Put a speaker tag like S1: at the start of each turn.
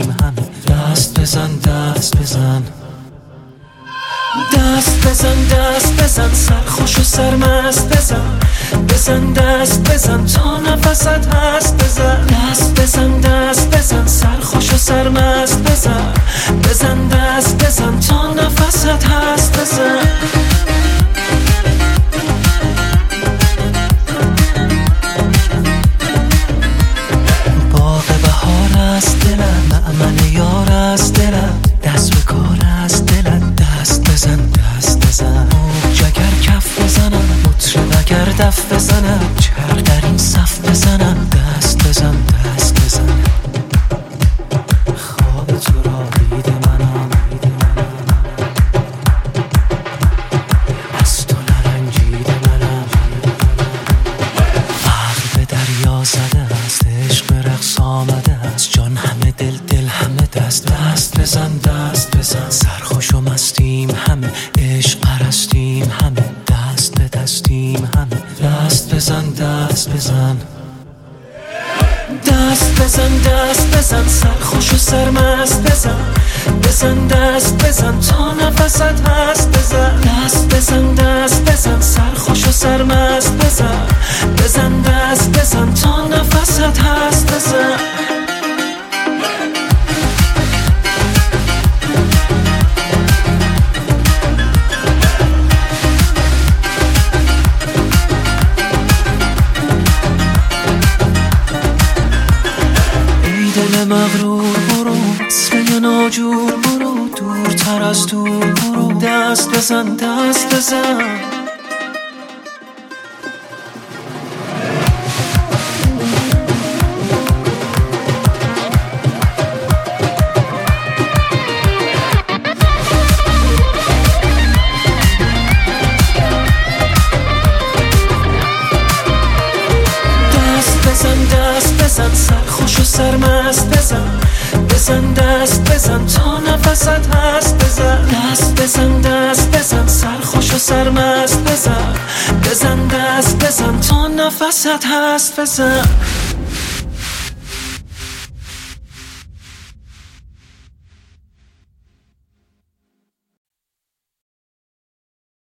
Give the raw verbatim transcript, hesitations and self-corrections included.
S1: مستیم همه. دست بزن دست بزن دست بزن دست بزن سرخوش و سرمست بزن. بزن دست بزن تا نفست هست بزن. دست بزن دست بزن سرخوش و سرمست بزن. بزن دست بزن تا نفست هست بزن. باغ بهار است دلم، مأمن یار است دلم، دست به کار است دلم. دست بزن دست بزن جگر کف بزنم، مطرب اگر دف بزنم، چرخ در این صف بزنم. دست بزن دست بزن خواب تو را دید منم، از تو نرنجید منم. عقل به دریا زده است، عشق به رقص آمده است، جان همه دل دل همه دست. دست بزن دست بزن سرخوش و مستیم همه، عشق پرستیم همه، دست به دستیم همه. دست بزن دست بزن دست بزن دست بزن سرخوش و سرمست بزن. بزن دست بزن تا نفست هست بزن. دست بزن دست بزن سرخوش و سرمست بزن. بزن دست بزن تا نفست هست بزن. دل مغرور برو، وصله ناجور برو، دورتر از دور برو. دست بزن دست بزن بزن سرخوش و سرمست بزن. بزن دست بزن تا نفست هست بزن. دست بزن دست بزن سرخوش و سرمست بزن. بزن دست بزن تا نفست هست بزن.